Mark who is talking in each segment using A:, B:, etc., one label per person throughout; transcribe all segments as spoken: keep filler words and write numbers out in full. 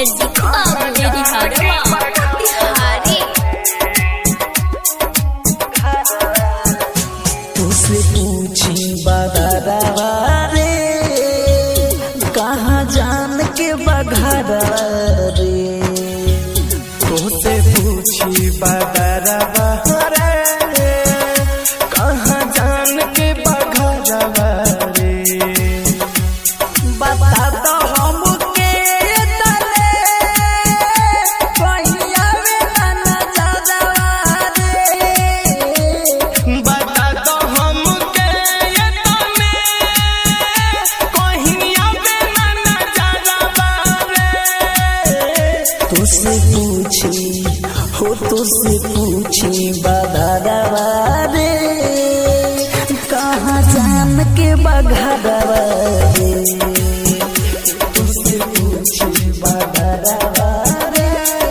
A: तुझसे पूछी बगरवा रे कहाँ जान के बगरवा रे, तुझसे पूछी बगरवा रे कहाँ जान के बगरवा रे, बता दो हमके तले कहिया में ना जादवा रे, बता दो हमके तले कहिया में ना जादवा रे, तुझसे पूछी हो तुझसे पूछी बगरवा रे कहाँ जान के बगरवा रे, तुझसे पूछी बगरवा रे।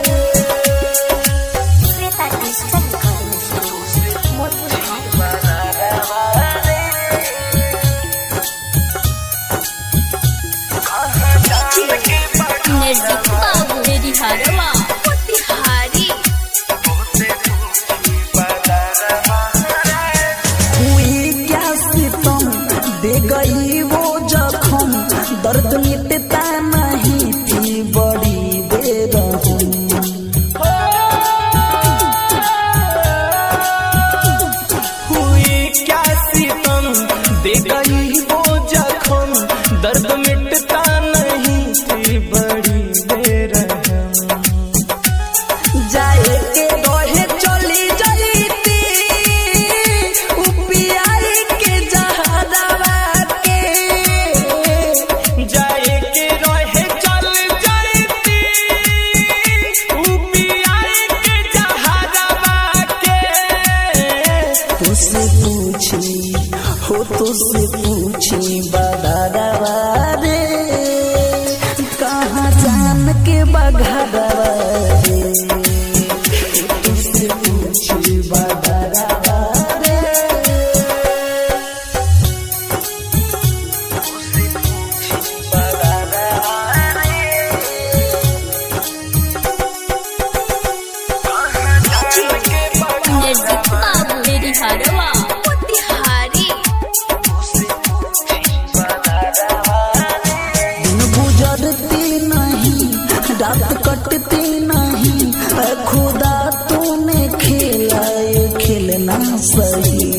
A: हुई क्या सितम दे गई वो जख्म, दर्द मिटता नहीं थी बड़ी बेरहम, हुई क्या सितम दे गई वो जख्म, दर्द मिटता नहीं थी बड़ी बेरहम, जाए के रोहे चली जाती उपियाई के जहरवा के, जाए के रोहे चल जाती उपियाई के जहरवा के, तुझसे पूछी हो तुझसे पूछी बगरवा रे कहाँ जान के बगरवा रे, तुझसे पूछी बगरवा रे, तुझसे पूछी बगरवा रे, कहाँ जान के बगरवा गुजरती नहीं रात कटती नहीं, खुदा तूने खेला ये खेलना सही,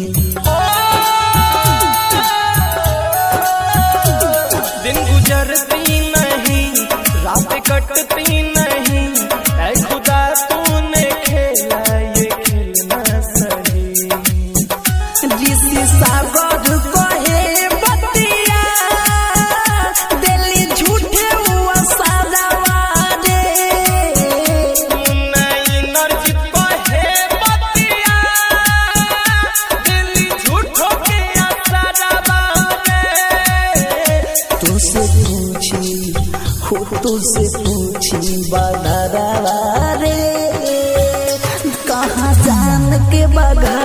A: दिन गुजरती नहीं रात कटती नहीं, खुदा तूने खेला ये खेलना सही, जिस सागर कहे बतिया दिल्ली झूठे हुआ सादवा रे, नहीं नरजित कहे बतिया दिल्ली झूठो के सादवा रे, तुझसे पूछी हो तुझसे पूछी बगरवा रे कहाँ जान के बगरवा